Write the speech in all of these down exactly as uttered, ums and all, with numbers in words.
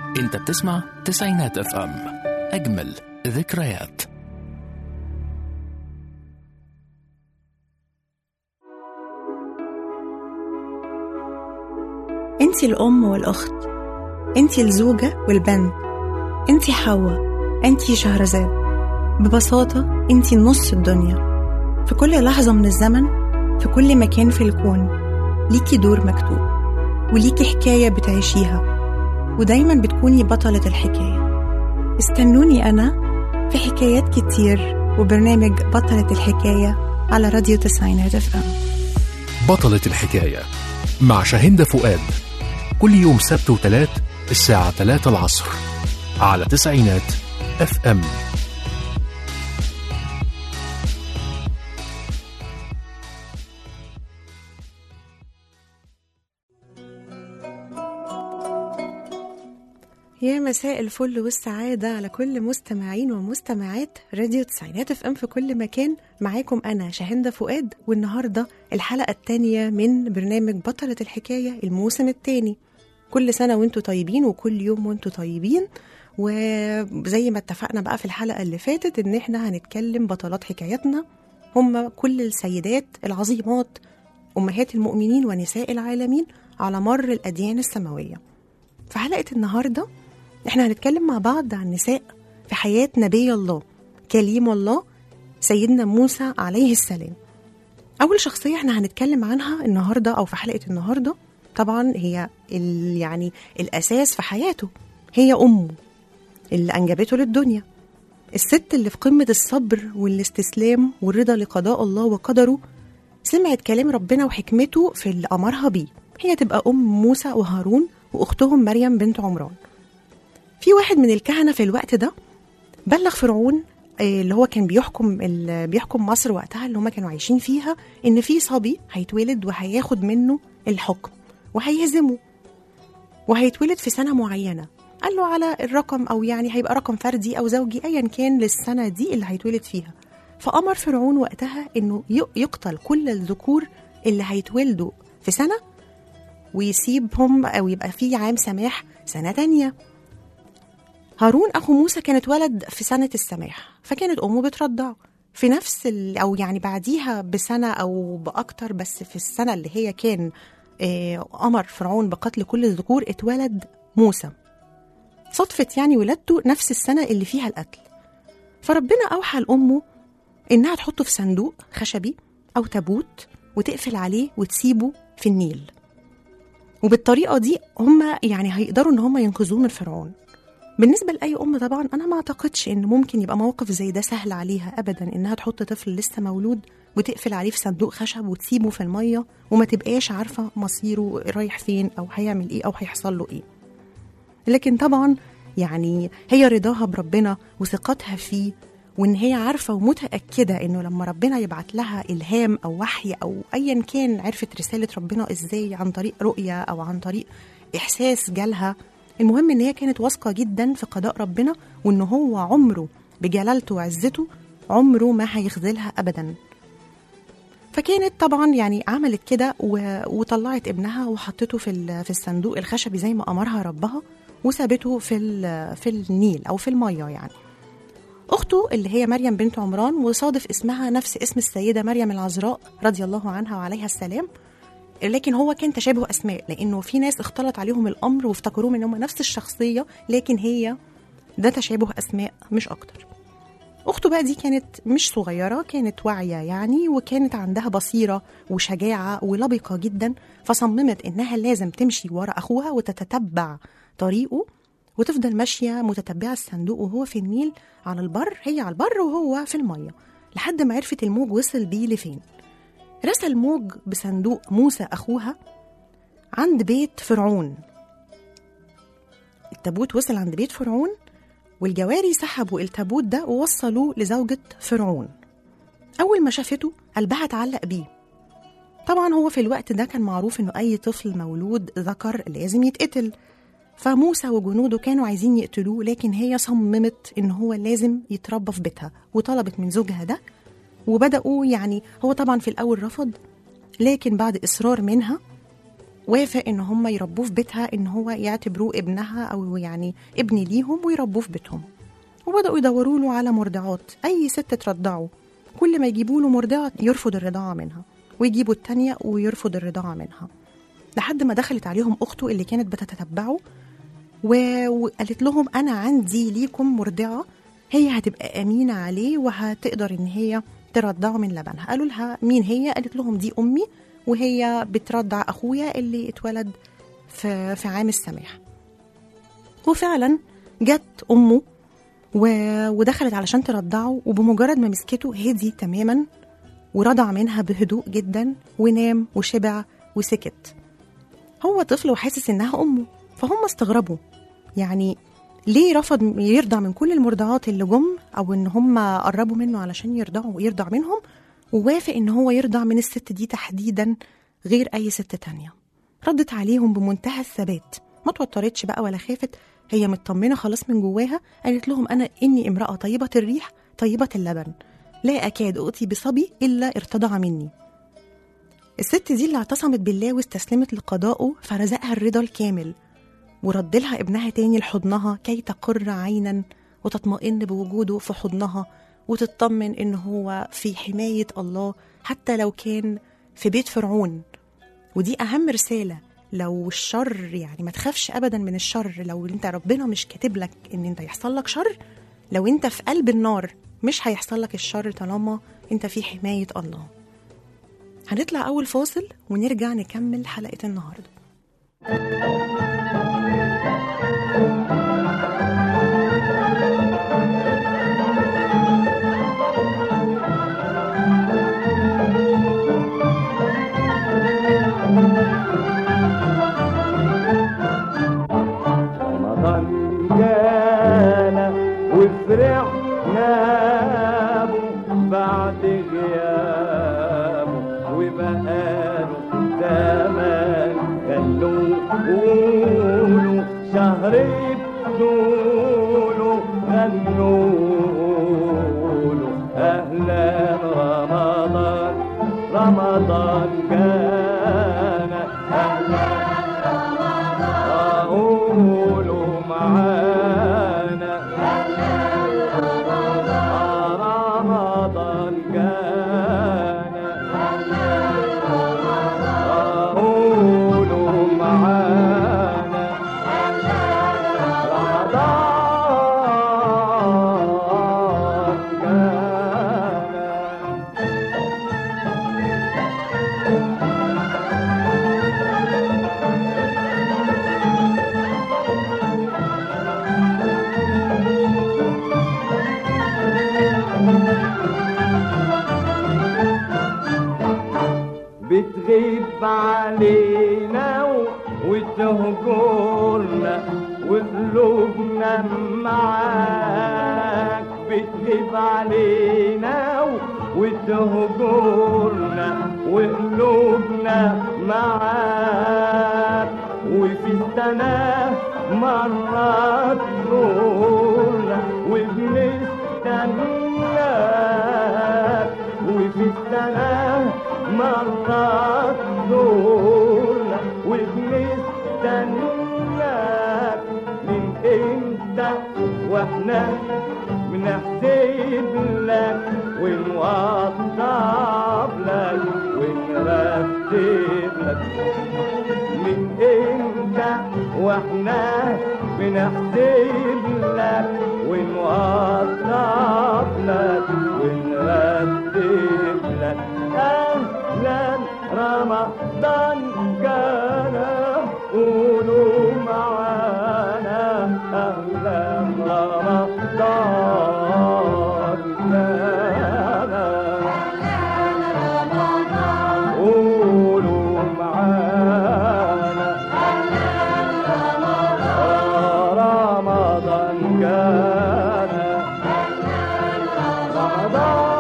انت بتسمع تسعينات اف ام، اجمل ذكريات. انتي الأم والأخت، انتي الزوجة والبنت، انتي حواء، انتي شهرزاد. ببساطة انتي نص الدنيا. في كل لحظة من الزمن، في كل مكان في الكون، ليكي دور مكتوب وليكي حكاية بتعيشيها، ودايما بتكوني بطلة الحكاية. استنوني أنا في حكايات كتير وبرنامج بطلة الحكاية على راديو تسعينات اف ام. بطلة الحكاية مع شاهندة فؤاد، كل يوم سبت وثلاث الساعة ثلاثة العصر على تسعينات اف ام. يا مساء الفل والسعادة على كل مستمعين ومستمعات راديو تسعينات اف ام في كل مكان. معاكم أنا شاهندة فؤاد، والنهاردة الحلقة الثانية من برنامج بطلة الحكاية الموسم الثاني. كل سنة وانتوا طيبين وكل يوم وانتوا طيبين. وزي ما اتفقنا بقى في الحلقة اللي فاتت ان احنا هنتكلم بطلات حكايتنا هم كل السيدات العظيمات، أمهات المؤمنين ونساء العالمين على مر الأديان السماوية. في حلقة النهاردة احنا هنتكلم مع بعض عن نساء في حياة نبي الله كليم الله سيدنا موسى عليه السلام. أول شخصية احنا هنتكلم عنها النهاردة أو في حلقة النهاردة طبعا هي يعني الأساس في حياته، هي أمه اللي أنجبته للدنيا، الست اللي في قمة الصبر والاستسلام والرضا لقضاء الله وقدره. سمعت كلام ربنا وحكمته في اللي أمرها بيه، هي تبقى أم موسى وهارون وأختهم مريم بنت عمران. في واحد من الكهنة في الوقت ده بلغ فرعون اللي هو كان بيحكم اللي بيحكم مصر وقتها اللي هم كانوا عايشين فيها إن في صبي هيتولد وهياخد منه الحكم وهيهزمه، وهيتولد في سنة معينة. قال له على الرقم، أو يعني هيبقى رقم فردي أو زوجي أيا كان للسنة دي اللي هيتولد فيها. فأمر فرعون وقتها إنه يقتل كل الذكور اللي هيتولدوا في سنة ويسيبهم أو يبقى في عام سماح سنة تانية. هارون أخو موسى كانت ولد في سنة السماح، فكانت أمه بترضعه في نفس ال... أو يعني بعديها بسنة أو بأكتر، بس في السنة اللي هي كان أمر فرعون بقتل كل الذكور اتولد موسى. صدفت يعني ولادته نفس السنة اللي فيها القتل. فربنا أوحى لأمه إنها تحطه في صندوق خشبي أو تابوت وتقفل عليه وتسيبه في النيل. وبالطريقة دي هم يعني هيقدروا إن هم ينقذوه من فرعون. بالنسبة لأي أم طبعا أنا ما أعتقدش إن ممكن يبقى موقف زي ده سهل عليها أبدا، إنها تحط طفل لسه مولود وتقفل عليه في صندوق خشب وتسيبه في المية وما تبقاش عارفة مصيره رايح فين أو هيعمل إيه أو هيحصل له إيه. لكن طبعا يعني هي رضاها بربنا وثقتها فيه، وإن هي عارفة ومتأكدة إنه لما ربنا يبعت لها إلهام أو وحي أو أيا كان، عرفت رسالة ربنا إزاي، عن طريق رؤية أو عن طريق إحساس جالها. المهم إن هي كانت واثقة جدا في قضاء ربنا، وإنه هو عمره بجلالته وعزته عمره ما هيخذلها أبدا. فكانت طبعا يعني عملت كده وطلعت ابنها وحطته في في الصندوق الخشبي زي ما أمرها ربها، وسابته في في النيل أو في المية. يعني أخته اللي هي مريم بنت عمران، وصادف اسمها نفس اسم السيدة مريم العذراء رضي الله عنها وعليها السلام، لكن هو كان تشابه أسماء لأنه في ناس اختلط عليهم الأمر وافتكروهم إنهم نفس الشخصية، لكن هي ده تشابه أسماء مش أكتر. أخته بقى دي كانت مش صغيرة، كانت واعية يعني، وكانت عندها بصيرة وشجاعة ولبقة جدا. فصممت إنها لازم تمشي ورا أخوها وتتتبع طريقه، وتفضل ماشية متتبعة الصندوق وهو في النيل على البر، هي على البر وهو في المية، لحد ما عرفت الموج وصل بيه لفين. رسل الموج بصندوق موسى أخوها عند بيت فرعون. التابوت وصل عند بيت فرعون، والجواري سحبوا التابوت ده ووصلوه لزوجة فرعون. أول ما شافته قلبها اتعلق بيه. طبعا هو في الوقت ده كان معروف إنه أي طفل مولود ذكر لازم يتقتل، فموسى وجنوده كانوا عايزين يقتلوه، لكن هي صممت إن هو لازم يتربى في بيتها، وطلبت من زوجها ده. وبدأوا يعني هو طبعا في الأول رفض، لكن بعد إصرار منها وافق ان هم يربوه في بيتها، ان هو يعتبروه ابنها او يعني ابن ليهم ويربوه في بيتهم. وبدأوا يدوروا له على مرضعات، اي ست ترضعه. كل ما يجيبوا له مرضعة يرفض الرضاعة منها، ويجيبوا التانية ويرفض الرضاعة منها، لحد ما دخلت عليهم اخته اللي كانت بتتتبعه وقالت لهم انا عندي ليكم مرضعة، هي هتبقى امينة عليه وهتقدر ان هي ترضعه من لبنها. قالوا لها مين هي؟ قالت لهم دي امي، وهي بترضع اخويا اللي اتولد في في عام السماح. وفعلا جت امه ودخلت علشان ترضعه، وبمجرد ما مسكته هدي تماما ورضع منها بهدوء جدا ونام وشبع وسكت. هو طفل وحاسس انها امه، فهم استغربوا يعني ليه رفض يرضع من كل المرضعات اللي جم او ان هم قربوا منه علشان يرضعوا ويرضع منهم، ووافق ان هو يرضع من الست دي تحديدا غير اي ست تانية. ردت عليهم بمنتهى الثبات، ما توترتش بقى ولا خافت، هي مطمنة خلاص من جواها. قالت لهم أنا إني امرأة طيبة الريح طيبة اللبن، لا أكاد أؤتي بصبي إلا ارتضع مني. الست دي اللي اعتصمت بالله واستسلمت لقضائه فرزقها الرضا الكامل، ورد لها ابنها تاني لحضنها كي تقر عينا وتطمئن بوجوده في حضنها، وتطمن إن هو في حماية الله حتى لو كان في بيت فرعون. ودي أهم رسالة، لو الشر يعني ما تخافش أبدا من الشر، لو انت ربنا مش كاتب لك ان انت يحصل لك شر، لو انت في قلب النار مش هيحصل لك الشر طالما انت في حماية الله. هنطلع أول فاصل ونرجع نكمل حلقة النهاردة. وفرحنا بعد غيابه وبقاله زمان، خلوه قولوا شهر بطوله، غنوله أهلا رمضان رمضان جانا، أهلا رمضان قولوا معانا، رمضان جانا قولوا معانا، رمضان جانا. بتغيب علينا وتهجرنا وقلوبنا معاك، بتغيب علينا وتهجرنا وقلوبنا معاك، وفي السنة مرات تزورنا وبنستناك، وفي السنة مرات تزورنا وبنستناك. من امتى واحنا بنحسب لك ونوضب لك ونرتب لك، من امتى واحنا بنحسب لك ونوضب لك ونرتب لك. أهلا رمضان جانا قولوا معانا، أهلا رمضان جانا قولوا معانا، رمضان جانا رمضان.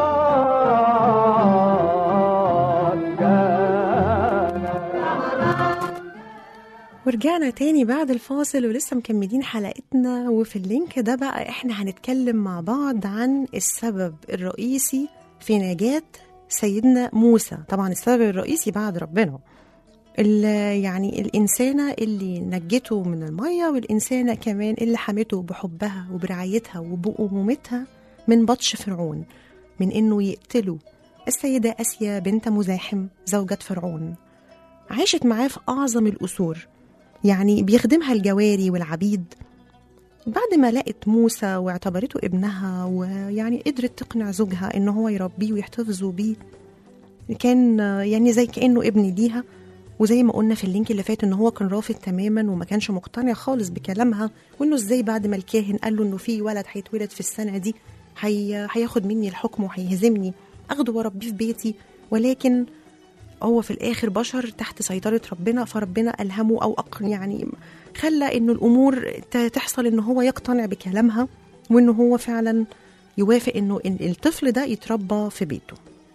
ورجعنا تاني بعد الفاصل ولسه مكملين حلقتنا، وفي اللينك ده بقى احنا هنتكلم مع بعض عن السبب الرئيسي في نجاة سيدنا موسى. طبعا السبب الرئيسي بعد ربنا يعني الإنسانة اللي نجته من المية، والإنسانة كمان اللي حمته بحبها وبرعايتها وبأمومتها من بطش فرعون، من إنه يقتلوا السيدة آسيا بنت مزاحم زوجة فرعون. عاشت معاه في أعظم الأسور، يعني بيخدمها الجواري والعبيد. بعد ما لقت موسى واعتبرته ابنها، ويعني قدرت تقنع زوجها إنه هو يربيه ويحتفظوا بيه، كان يعني زي كأنه ابن ليها. وزي ما قلنا في اللينك اللي فات إنه هو كان رافض تماما وما كانش مقتنع خالص بكلامها، وإنه إزاي بعد ما الكاهن قال له إنه في ولد هيتولد في السنة دي هي هياخد مني الحكم وهيهزمني، أخده وأربيه في بيتي. ولكن هو في الآخر بشر تحت سيطرة ربنا، فربنا ألهمه أو أق يعني خلى إنه الأمور تحصل إنه هو يقتنع بكلامها، وإنه هو فعلا يوافق إنه إن الطفل ده يتربى في بيته.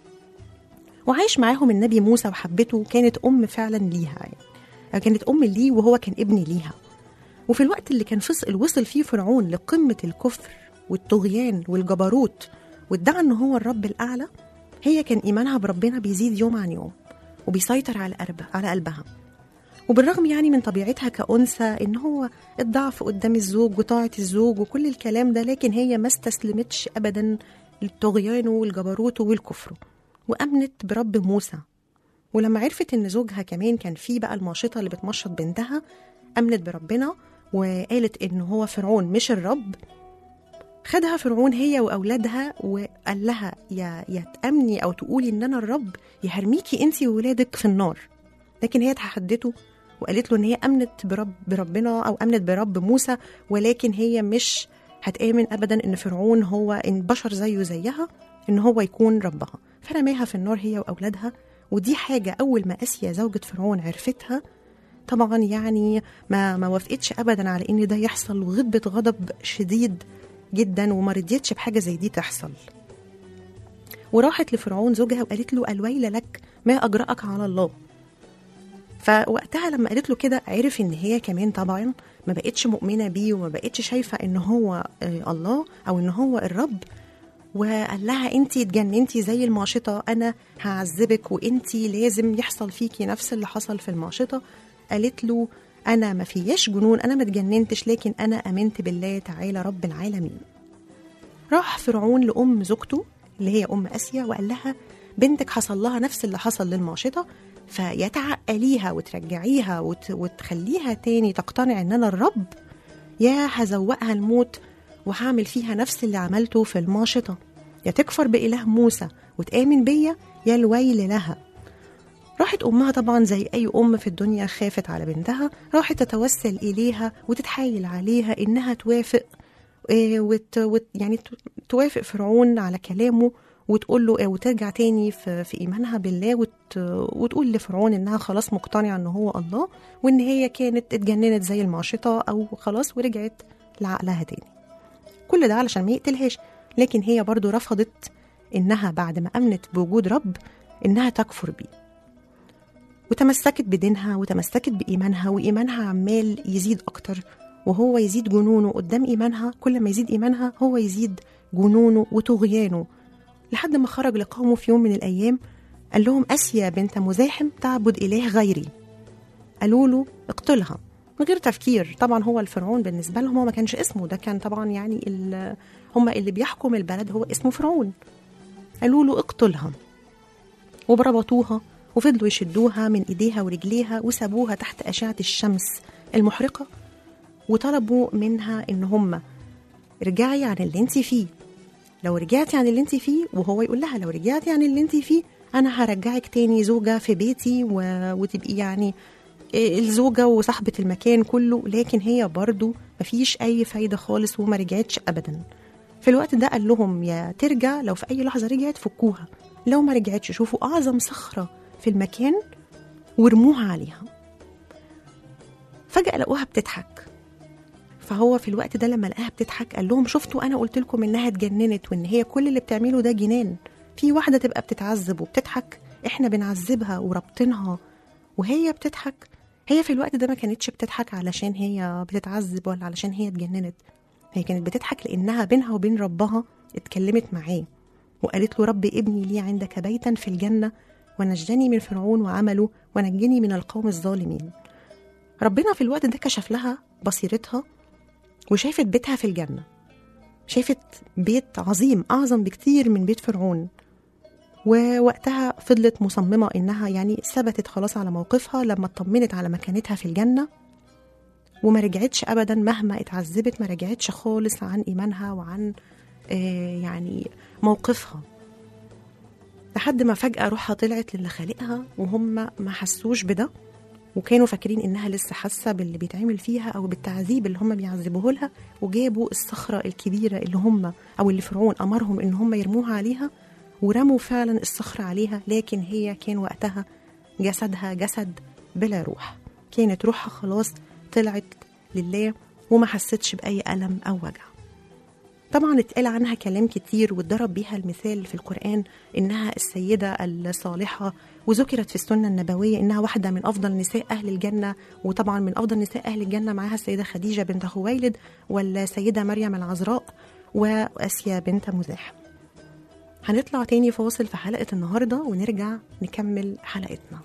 وعايش معاهم النبي موسى وحبته، كانت أم فعلا ليها، يعني كانت أم ليه وهو كان ابن ليها. وفي الوقت اللي كان فصل وصل فيه فرعون لقمة الكفر والطغيان والجبروت وادعى إنه هو الرب الأعلى، هي كان إيمانها بربنا بيزيد يوم عن يوم وبيسيطر على قلبها على قلبها. وبالرغم يعني من طبيعتها كأنثى إن هو الضعف قدام الزوج وطاعة الزوج وكل الكلام ده، لكن هي ما استسلمتش أبدا للطغيان والجبروت والكفر، وأمنت برب موسى. ولما عرفت إن زوجها كمان كان فيه بقى الماشطة اللي بتمشط بنتها، أمنت بربنا وقالت إن هو فرعون مش الرب. خدها فرعون هي وأولادها وقال لها يا يا تأمني أو تقولي إن أنا الرب، يا هرميكي أنتي وولادك في النار. لكن هي تحدته وقالت له إن هي أمنت برب بربنا أو أمنت برب موسى، ولكن هي مش هتآمن أبدا إن فرعون هو إن بشر زيه زيها إن هو يكون ربها. فرماها في النار هي وأولادها. ودي حاجة أول ما آسيا زوجة فرعون عرفتها، طبعا يعني ما ما وافقتش أبدا على إن ده يحصل، وغضبت غضب شديد جدا وما رضيتش بحاجة زي دي تحصل. وراحت لفرعون زوجها وقالت له الويل لك ما أجرأك على الله. فوقتها لما قالت له كده عرف إن هي كمان طبعا ما بقتش مؤمنة بيه وما بقتش شايفة إن هو الله أو إن هو الرب. وقال لها انتي اتجننتي زي الماشطة، أنا هعذبك وانتي لازم يحصل فيكي نفس اللي حصل في الماشطة. قالت له أنا ما فيش جنون، أنا ما اتجننتش، لكن أنا أمنت بالله تعالى رب العالمين. راح فرعون لأم زوجته اللي هي أم آسيا وقال لها بنتك حصل لها نفس اللي حصل للماشطة، فيتعقليها وترجعيها وت... وتخليها تاني تقتنع إن أنا الرب، يا هزوقها الموت وهعمل فيها نفس اللي عملته في الماشطة، يا تكفر بإله موسى وتآمن بيا يا الويل لها. راحت أمها طبعا زي أي أم في الدنيا خافت على بنتها، راحت تتوسل إليها وتتحايل عليها إنها توافق وت... وت... يعني توافق فرعون على كلامه وتقول له وترجع تاني في, في إيمانها بالله وت... وتقول لفرعون إنها خلاص مقتنعة إنه هو الله، وإن هي كانت اتجننت زي الماشطة أو خلاص ورجعت لعقلها تاني. كل ده علشان ما يقتلهاش، لكن هي برضو رفضت إنها بعد ما أمنت بوجود رب إنها تكفر بيه، وتمسكت بدينها وتمسكت بإيمانها، وإيمانها عمال يزيد أكتر وهو يزيد جنونه قدام إيمانها. كل ما يزيد إيمانها هو يزيد جنونه وطغيانه، لحد ما خرج لقومه في يوم من الأيام قال لهم آسيا بنت مزاحم تعبد إله غيري. قالوا له اقتلها من غير تفكير. طبعا هو الفرعون بالنسبة لهم هو ما كانش اسمه ده، كان طبعا يعني هم اللي بيحكم البلد هو اسمه فرعون. قالوا له اقتلها وبربطوها وفضلوا يشدوها من ايديها ورجليها وسابوها تحت أشعة الشمس المحرقة، وطلبوا منها ان هم رجعي عن اللي انت فيه. لو رجعتي عن اللي انت فيه، وهو يقول لها لو رجعتي عن اللي انت فيه انا هرجعك تاني زوجة في بيتي و... وتبقي يعني الزوجة وصاحبة المكان كله. لكن هي برضو مفيش أي فايدة خالص وما رجعتش أبدا. في الوقت ده قال لهم يا ترجع، لو في أي لحظة رجعت فكوها، لو ما رجعتش شوفوا أعظم صخرة في المكان ورموها عليها. فجأة لقوها بتضحك. فهو في الوقت ده لما لقاها بتضحك قال لهم شفتوا أنا قلت لكم إنها اتجننت وإن هي كل اللي بتعمله ده جنان. في واحدة تبقى بتتعذب وبتضحك، إحنا بنعذبها وربطنها وهي بتضحك. هي في الوقت ده ما كانتش بتضحك علشان هي بتتعذب ولا علشان هي اتجننت، هي كانت بتضحك لأنها بينها وبين ربها اتكلمت معاه وقالت له رب ابني لي عندك بيتا في الجنة ونجني من فرعون وعمله ونجني من القوم الظالمين. ربنا في الوقت ده كشف لها بصيرتها وشافت بيتها في الجنة، شافت بيت عظيم أعظم بكتير من بيت فرعون. ووقتها فضلت مصممة إنها يعني ثبتت خلاص على موقفها لما اطمنت على مكانتها في الجنة، وما رجعتش أبدا مهما اتعذبت، ما رجعتش خالص عن إيمانها وعن آه يعني موقفها، لحد ما فجأة روحها طلعت للي خالقها وهم ما حسوش بده، وكانوا فاكرين إنها لسه حاسة باللي بيتعمل فيها أو بالتعذيب اللي هم بيعذبوه لها، وجابوا الصخرة الكبيرة اللي هم أو اللي فرعون أمرهم إن هم يرموها عليها، ورموا فعلا الصخرة عليها، لكن هي كان وقتها جسدها جسد بلا روح، كانت روحها خلاص طلعت لله وما حستش بأي ألم أو وجع. طبعا اتقال عنها كلام كتير واتضرب بيها المثال في القرآن إنها السيدة الصالحة، وذكرت في السنة النبوية إنها واحدة من أفضل نساء أهل الجنة، وطبعا من أفضل نساء أهل الجنة معها السيدة خديجة بنت خويلد والسيدة مريم العذراء وآسيا بنت مزاحم. هنطلع تاني فاصل في حلقة النهاردة ونرجع نكمل حلقتنا.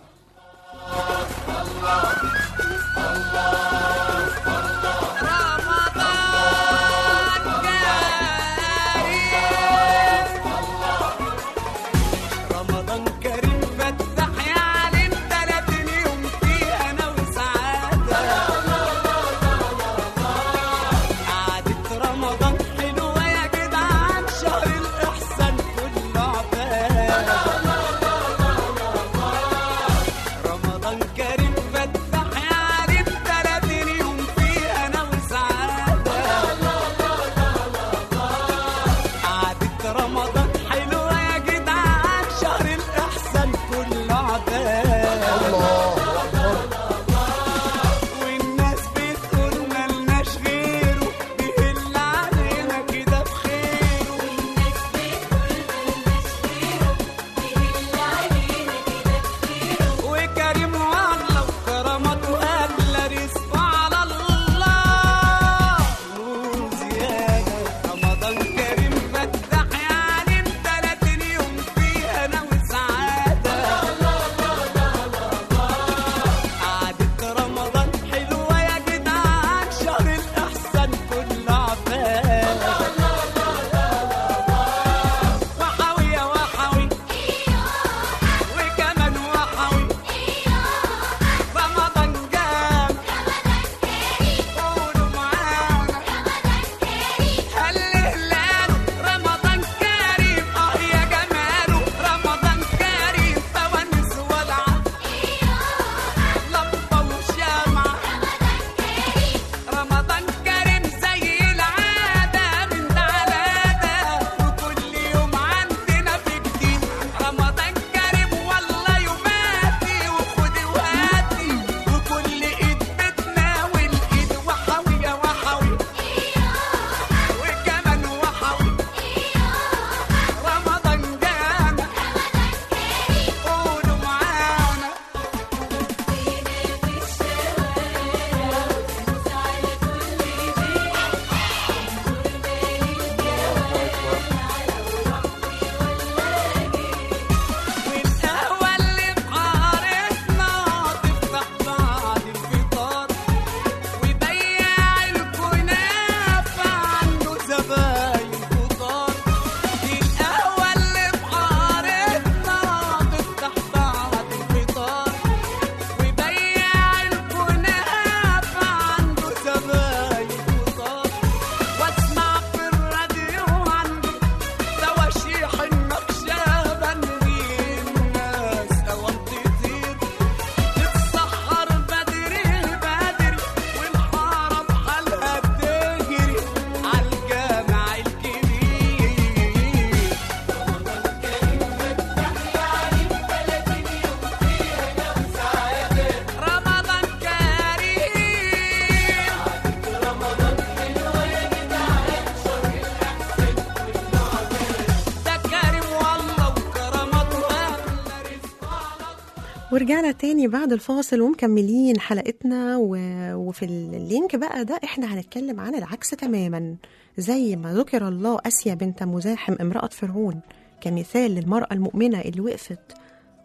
ورجعنا تاني بعد الفاصل ومكملين حلقتنا و... وفي اللينك بقى ده احنا هنتكلم عن العكس تماما. زي ما ذكر الله آسيا بنت مزاحم امرأة فرعون كمثال للمرأة المؤمنة اللي وقفت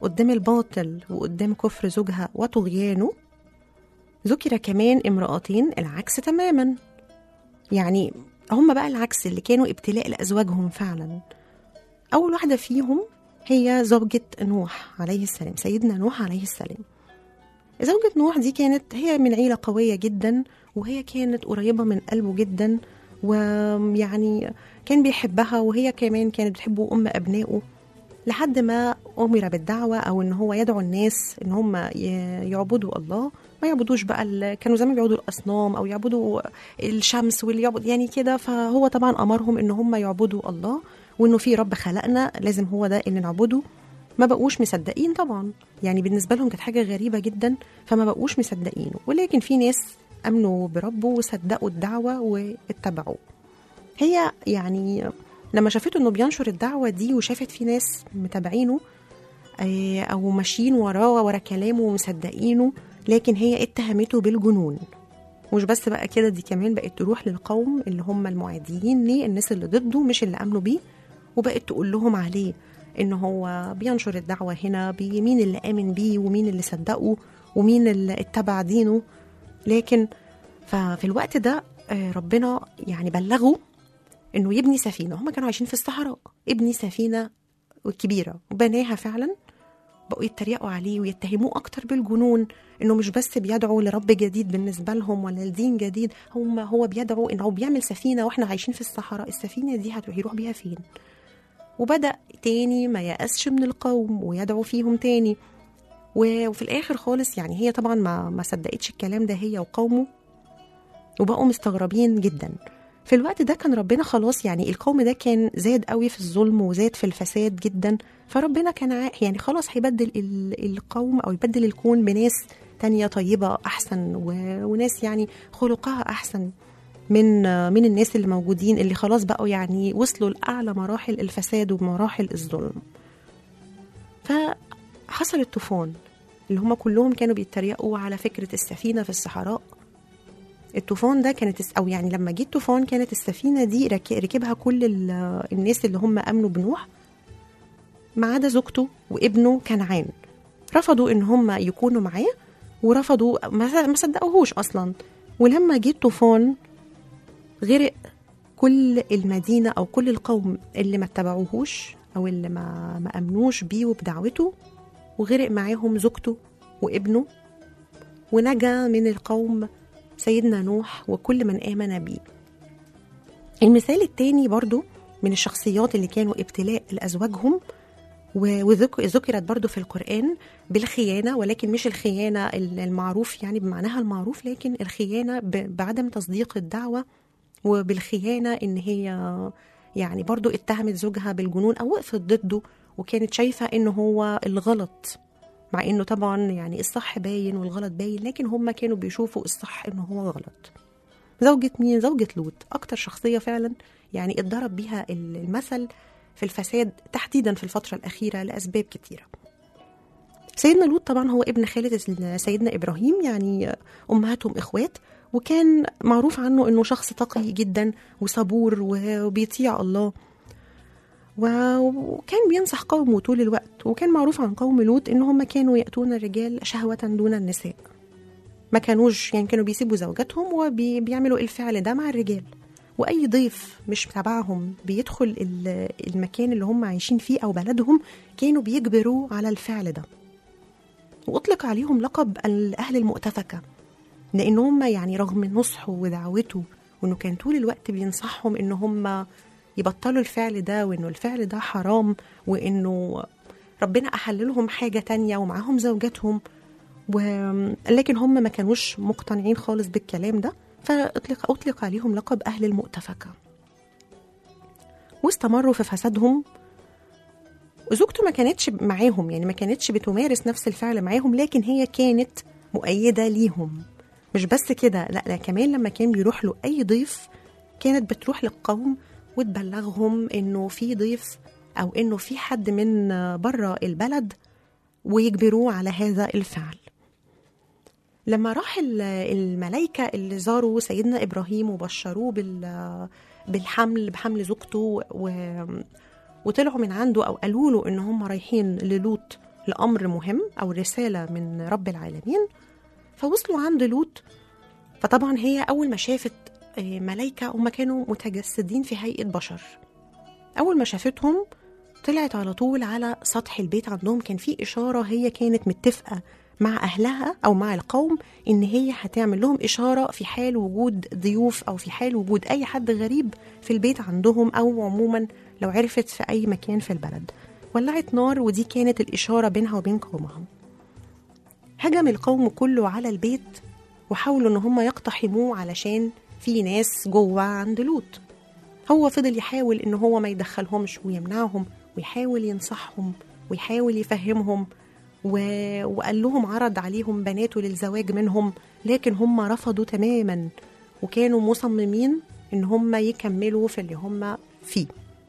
قدام الباطل وقدام كفر زوجها وطغيانه، ذكر كمان امرأتين العكس تماما. يعني هم بقى العكس اللي كانوا ابتلاء لأزواجهم فعلا. أول واحدة فيهم هي زوجة نوح عليه السلام، سيدنا نوح عليه السلام. زوجة نوح دي كانت هي من عيلة قوية جدا، وهي كانت قريبة من قلبه جدا، ويعني كان بيحبها، وهي كمان كانت بتحبه أم أبنائه، لحد ما أمر بالدعوة أو إن هو يدعو الناس إن هم يعبدوا الله، ما يعبدوش بقى ال... كانوا زمان بيعبدوا الأصنام أو يعبدوا الشمس واللي يعبد يعني كده. فهو طبعا أمرهم إن هم يعبدوا الله، وإنه في رب خلقنا لازم هو ده اللي نعبده. ما بقوش مصدقين طبعا، يعني بالنسبة لهم كانت حاجة غريبة جدا، فما بقوش مصدقينه. ولكن في ناس أمنوا بربه وصدقوا الدعوة واتبعوه. هي يعني لما شافته إنه بينشر الدعوة دي وشافت في ناس متابعينه أو ماشيين وراه ورا كلامه ومصدقينه، لكن هي اتهمته بالجنون. مش بس بقى كده، دي كمان بقت تروح للقوم اللي هم المعاديين ليه، الناس اللي ضده مش اللي أمنوا بيه، وبقت تقول لهم عليه إن هو بينشر الدعوة هنا، مين اللي آمن بيه ومين اللي صدقه ومين اللي اتبع دينه. لكن ففي الوقت ده ربنا يعني بلغوا إنه يبني سفينة. هم كانوا عايشين في الصحراء، ابني سفينة كبيرة، وبناها فعلا. بقوا يتريقوا عليه ويتهموه أكتر بالجنون، إنه مش بس بيدعو لرب جديد بالنسبة لهم ولا لدين جديد، هم هو بيدعو إنه بيعمل سفينة وإحنا عايشين في الصحراء، السفينة دي هيروح بيها فين؟ وبدأ تاني ما يأسش من القوم ويدعو فيهم تاني. وفي الآخر خالص يعني هي طبعا ما, ما صدقتش الكلام ده هي وقومه، وبقوا مستغربين جدا. في الوقت ده كان ربنا خلاص يعني القوم ده كان زاد قوي في الظلم وزاد في الفساد جدا، فربنا كان يعني خلاص هيبدل القوم أو يبدل الكون بناس تانية طيبة أحسن، وناس يعني خلقها أحسن من من الناس اللي موجودين، اللي خلاص بقوا يعني وصلوا لأعلى مراحل الفساد ومراحل الظلم. فحصل الطوفان اللي هم كلهم كانوا بيتريقوا على فكرة السفينة في الصحراء. الطوفان ده كانت أو يعني لما جه الطوفان كانت السفينة دي ركبها كل الناس اللي هم أمنوا بنوح ما عدا زوجته وابنه كنعان. رفضوا إن هم يكونوا معاه، ورفضوا ما صدقوهوش أصلا. ولما جه الطوفان غرق كل المدينة أو كل القوم اللي ما اتبعوهوش أو اللي ما, ما أمنوش بيه وبدعوته، وغرق معاهم زوجته وابنه، ونجا من القوم سيدنا نوح وكل من آمن بيه. المثال التاني برضو من الشخصيات اللي كانوا ابتلاء لأزواجهم، وذكرت برضو في القرآن بالخيانة، ولكن مش الخيانة المعروف يعني بمعناها المعروف، لكن الخيانة بعدم تصديق الدعوة، وبالخيانة إن هي يعني برضو اتهمت زوجها بالجنون أو وقفت ضده وكانت شايفة إنه هو الغلط، مع إنه طبعا يعني الصح باين والغلط باين، لكن هم كانوا بيشوفوا الصح إنه هو غلط. زوجة مين؟ زوجة لوط، أكتر شخصية فعلا يعني اتضرب بيها المثل في الفساد تحديدا في الفترة الأخيرة لأسباب كتيرة. سيدنا لوط طبعا هو ابن خالة سيدنا إبراهيم، يعني أمهاتهم إخوات، وكان معروف عنه إنه شخص تقي جدا وصبور وبيطيع الله، وكان بينصح قومه طول الوقت. وكان معروف عن قوم لوط إن هم كانوا يأتون الرجال شهوة دون النساء، ما كانوش يعني كانوا بيسيبوا زوجاتهم وبيعملوا الفعل ده مع الرجال. وأي ضيف مش تبعهم بيدخل المكان اللي هم عايشين فيه أو بلدهم كانوا بيجبروا على الفعل ده. وأطلق عليهم لقب أهل المؤتفكة، لأن هم يعني رغم نصحه ودعوته وإنه كان طول الوقت بينصحهم إن هم يبطلوا الفعل ده، وإنه الفعل ده حرام، وإنه ربنا أحللهم حاجة تانية ومعاهم زوجاتهم، ولكن هم ما كانوش مقتنعين خالص بالكلام ده، فأطلق أطلق عليهم لقب أهل المؤتفكة. واستمروا في فسادهم. زوجته ما كانتش معاهم، يعني ما كانتش بتمارس نفس الفعل معاهم، لكن هي كانت مؤيدة ليهم. مش بس كده، لا لا كمان لما كان بيروح له أي ضيف كانت بتروح للقوم وتبلغهم إنه في ضيف أو إنه في حد من برا البلد، ويجبروه على هذا الفعل. لما راح الملائكة اللي زاروا سيدنا إبراهيم وبشروه بالحمل بحمل زوجته، وطلعوا من عنده أو قالوا له إن هم رايحين للوط لأمر مهم أو رسالة من رب العالمين. فوصلوا عند لوط. فطبعا هي أول ما شافت ملايكة، هم كانوا متجسدين في هيئة بشر، أول ما شافتهم طلعت على طول على سطح البيت عندهم. كان في إشارة هي كانت متفقة مع أهلها أو مع القوم إن هي هتعمل لهم إشارة في حال وجود ضيوف أو في حال وجود أي حد غريب في البيت عندهم، أو عموما لو عرفت في أي مكان في البلد. ولعت نار، ودي كانت الإشارة بينها وبين قومها. هجم القوم كله على البيت وحاولوا إن هم يقتحموه علشان في ناس جوه عند لوط. هو فضل يحاول إن هو ما يدخلهمش ويمنعهم، ويحاول ينصحهم ويحاول يفهمهم، و... وقال لهم عرض عليهم بناته للزواج منهم، لكن هم رفضوا تماما وكانوا مصممين إن هم يكملوا في اللي هم فيه.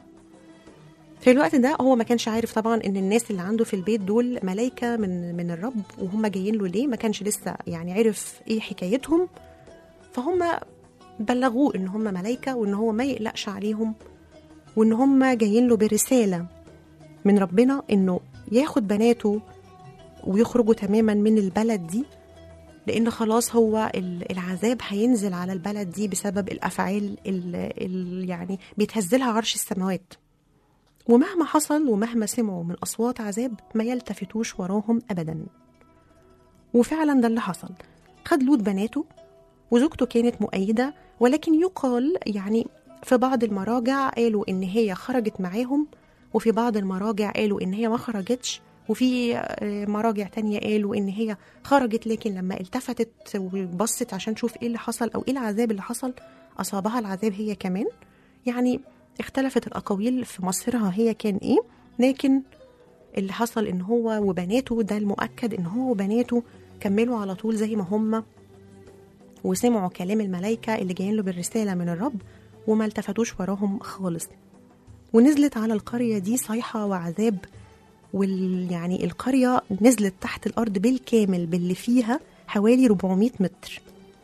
في الوقت ده هو ما كانش عارف طبعا إن الناس اللي عنده في البيت دول ملايكة من من الرب، وهم جايين له ليه. ما كانش لسه يعني عرف إيه حكايتهم. فهم بلغوه إن هم ملايكة وإن هو ما يقلقش عليهم، وإن هم جايين له برسالة من ربنا إنه ياخد بناته ويخرجوا تماما من البلد دي، لأن خلاص هو العذاب هينزل على البلد دي بسبب الأفعال اللي يعني بيتهزلها عرش السماوات. ومهما حصل ومهما سمعوا من أصوات عذاب ما يلتفتوش وراهم أبدا. وفعلا ده اللي حصل. خد لوط بناته، وزوجته كانت مؤيدة، ولكن يقال يعني في بعض المراجع قالوا إن هي خرجت معاهم، وفي بعض المراجع قالوا إن هي ما خرجتش، وفي مراجع تانية قالوا إن هي خرجت لكن لما التفتت وبصت عشان تشوف إيه اللي حصل أو إيه العذاب اللي حصل أصابها العذاب هي كمان. يعني اختلفت الأقاويل في مصيرها هي كان إيه، لكن اللي حصل إن هو وبناته، ده المؤكد إن هو وبناته كملوا على طول زي ما هم، وسمعوا كلام الملايكة اللي جايين له بالرسالة من الرب وما التفتوش وراهم خالص. ونزلت على القرية دي صيحة وعذاب، وال يعني القرية نزلت تحت الأرض بالكامل باللي فيها حوالي أربعمائة متر.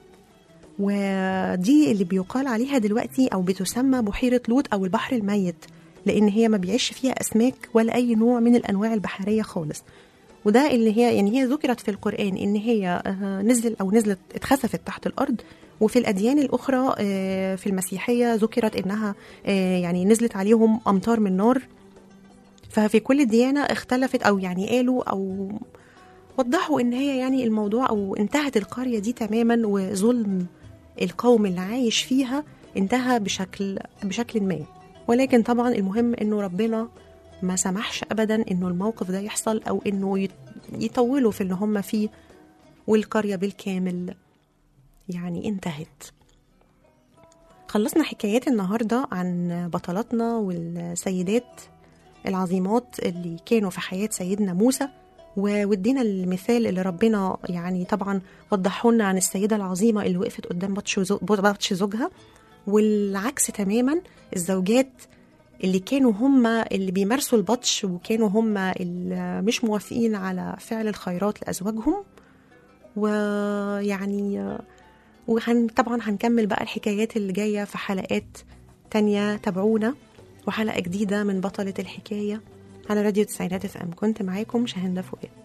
ودي اللي بيقال عليها دلوقتي أو بتسمى بحيرة لوط أو البحر الميت، لأن هي ما بيعيش فيها أسماك ولا أي نوع من الأنواع البحرية خالص. وده اللي هي يعني هي ذكرت في القرآن إن هي نزل أو نزلت اتخسفت تحت الأرض. وفي الأديان الأخرى في المسيحية ذكرت إنها يعني نزلت عليهم أمطار من نار. ففي كل ديانة اختلفت أو يعني قالوا أو وضحوا إن هي يعني الموضوع أو انتهت القرية دي تماما، وظلم القوم اللي عايش فيها انتهى بشكل بشكل ما. ولكن طبعا المهم إنه ربنا ما سمحش أبدا إنه الموقف ده يحصل أو إنه يطولوا في اللي هم فيه، والقرية بالكامل يعني انتهت. خلصنا حكايات النهاردة عن بطلاتنا والسيدات العظيمات اللي كانوا في حياة سيدنا موسى، وودينا المثال اللي ربنا يعني طبعا وضحوا لنا عن السيدة العظيمة اللي وقفت قدام بطش زوجها. والعكس تماما الزوجات اللي كانوا هم اللي بيمارسوا البطش، وكانوا هم اللي مش موافقين على فعل الخيرات لأزواجهم. ويعني وهن طبعا هنكمل بقى الحكايات اللي جاية في حلقات تانية. تابعونا وحلقة جديدة من بطلة الحكاية على راديو تسعينات اف ام. كنت معاكم شاهندة فؤاد.